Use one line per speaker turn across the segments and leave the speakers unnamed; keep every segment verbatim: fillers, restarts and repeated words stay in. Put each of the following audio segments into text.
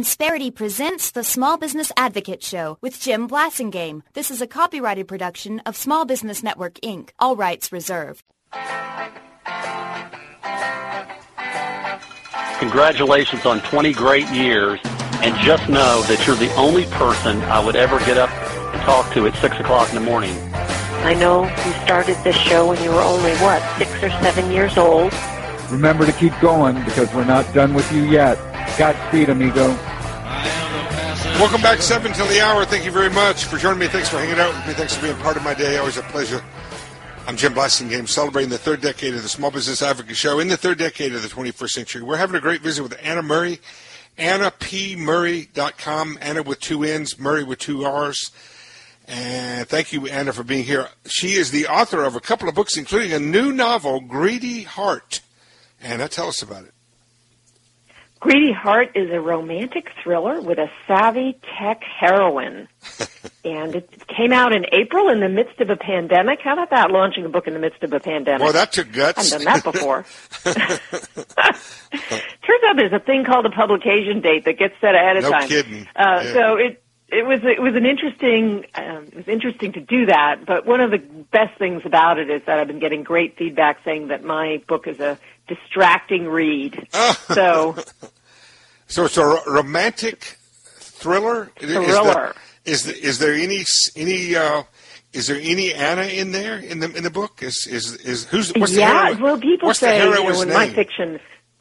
Insperity presents the Small Business Advocate Show with Jim Blasingame. This is a copyrighted production of Small Business Network, Incorporated. All rights reserved.
Congratulations on twenty great years, and just know that you're the only person I would ever get up and talk to at six o'clock in the morning.
I know you started this show when you were only, what, six or seven years old?
Remember to keep going, because we're not done with you yet. Godspeed, amigo.
Welcome back, seven till the hour. Thank you very much for joining me. Thanks for hanging out with me. Thanks for being part of my day. Always a pleasure. I'm Jim Blasingame, celebrating the third decade of the Small Business Advocate Show in the third decade of the twenty-first century. We're having a great visit with Anna Murray, anna p murray dot com, Anna with two N's, Murray with two R's. And thank you, Anna, for being here. She is the author of a couple of books, including a new novel, Greedy Heart. Anna, tell us about it.
Greedy Heart is a romantic thriller with a savvy tech heroine. And it came out in April in the midst of a pandemic. How about that, launching a book in the midst of a pandemic?
Well, that took guts.
I haven't done that before. Turns out there's a thing called a publication date that gets set ahead of
no
time.
No kidding.
Uh,
yeah.
So it it was it was an interesting um, it was interesting to do that. But one of the best things about it is that I've been getting great feedback saying that my book is a distracting read. So,
so it's a ro- romantic thriller.
Thriller.
Is there, is, is there any any uh, is there any Anna in there in the in the book? Is is is who's what's
yeah?
the heroine?
Well, people
what's
say
the
you
heroine's
know, in
name?
my fiction,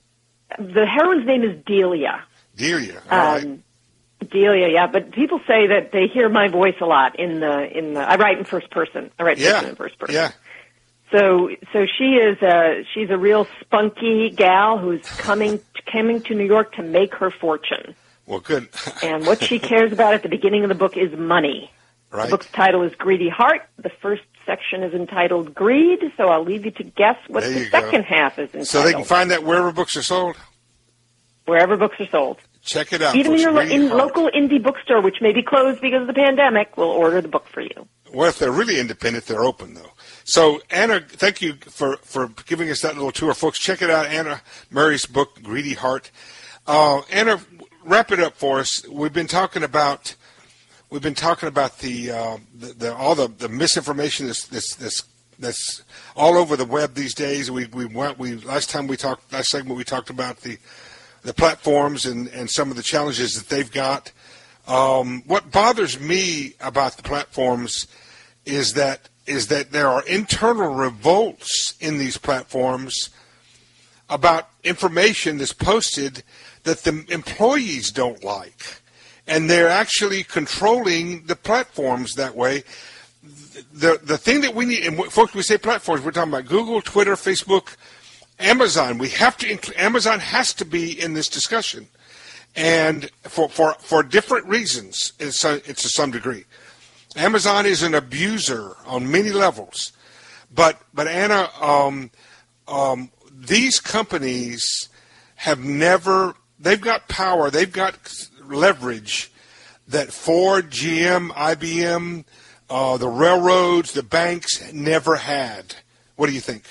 the heroine's name is Delia.
Delia. All
um,
right.
Delia, yeah, but people say that they hear my voice a lot in the in the. I write in first person. I write
yeah.
fiction in first person.
Yeah.
So, so she is a she's a real spunky gal who's coming coming to New York to make her fortune.
Well, good.
And what she cares about at the beginning of the book is money.
Right.
The book's title is Greedy Heart. The first section is entitled Greed. So I'll leave you to guess what
There
the
you go.
second half is entitled.
So they can find that wherever books are sold.
Wherever books are sold.
Check it out.
Even in your lo-
Greedy
in
Heart.
local indie bookstore, which may be closed because of the pandemic, will order the book for you.
Well, if they're really independent, they're open, though. So, Anna, thank you for, for giving us that little tour. Folks, check it out, Anna Murray's book, Greedy Heart. Uh, Anna, wrap it up for us. We've been talking about we've been talking about the, uh, the, the all the, the misinformation that's, that's, that's, that's all over the web these days. We we went we last time we talked last segment we talked about the the platforms and, and some of the challenges that they've got. Um, what bothers me about the platforms is that is that there are internal revolts in these platforms about information that's posted that the employees don't like. And they're actually controlling the platforms that way. The the thing that we need, and folks, we say platforms, we're talking about Google, Twitter, Facebook, Amazon. We have to, Amazon has to be in this discussion. And for, for, for different reasons, it's, a, it's to some degree. Amazon is an abuser on many levels. But, but Anna, um, um, these companies have never, they've got power, they've got leverage that Ford, G M, I B M, uh, the railroads, the banks never had. What do you think?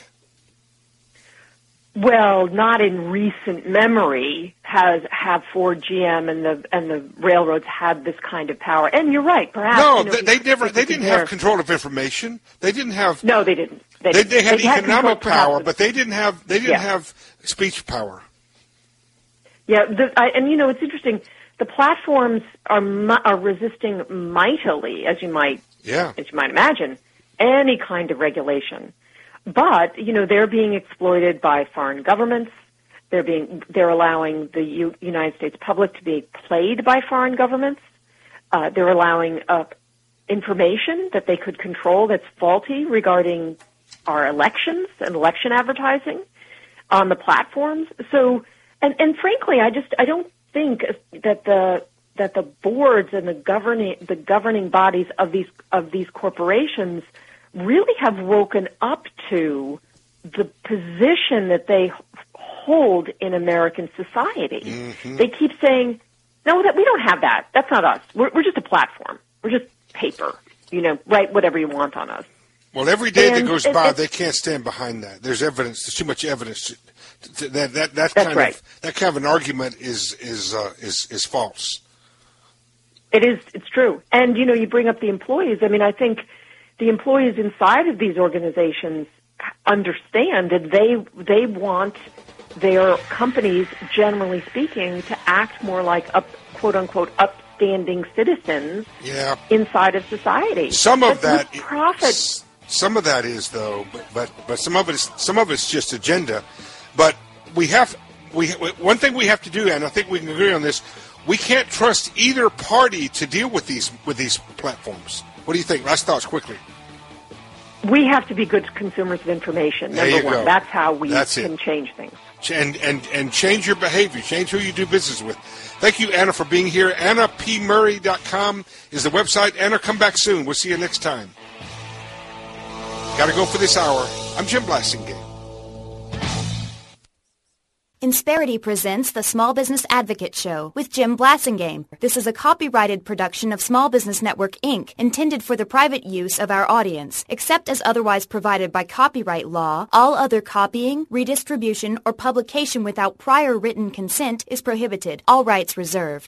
Well, not in recent memory has have Ford, G M, and the and the railroads had this kind of power. And you're right, perhaps.
No,
you know,
they, they never. They didn't
compare.
have control of information. They didn't have.
No, they didn't. They,
They,
didn't.
they had
they
economic
control,
power,
perhaps,
but they didn't have. They didn't
yeah.
have speech power.
Yeah, the, I, and you know it's interesting. The platforms are are resisting mightily, as you might
Yeah.
as you might imagine, any kind of regulation. But you know they're being exploited by foreign governments. They're being they're allowing the U, United States public to be played by foreign governments. Uh, they're allowing uh, information that they could control that's faulty regarding our elections and election advertising on the platforms. So, and, and frankly, I just I don't think that the that the boards and the governing the governing bodies of these of these corporations really have woken up to the position that they hold in American society.
Mm-hmm.
They keep saying, "No, that we don't have that. That's not us. We're, we're just a platform. We're just paper. You know, write whatever you want on us."
Well, every day
And
that goes
it-
by,
it-
they can't stand behind that. There's evidence. There's too much evidence to, That that that
That's
kind
right.
of that kind of an argument is is uh, is is false.
It is. It's true. And, you know, you bring up the employees. I mean, I think the employees inside of these organizations understand that they they want their companies, generally speaking, to act more like up, quote unquote upstanding citizens
Yeah.
inside of society.
Some of
But
that
with profit.
s- some of that is though, but but, but some of it is some of it's just agenda. But we have we one thing we have to do, and I think we can agree on this. We can't trust either party to deal with these with these platforms. What do you think? Last thoughts quickly.
We have to be good consumers of information.
There
Number
you
one,
go.
that's how we
That's it.
can change things.
And, and and change your behavior, change who you do business with. Thank you, Anna, for being here. Anna P Murray dot com is the website. Anna, come back soon. We'll see you next time. Got to go for this hour. I'm Jim Blasingame.
Insperity presents the Small Business Advocate Show with Jim Blasingame. This is a copyrighted production of Small Business Network, Incorporated, intended for the private use of our audience. Except as otherwise provided by copyright law, all other copying, redistribution, or publication without prior written consent is prohibited. All rights reserved.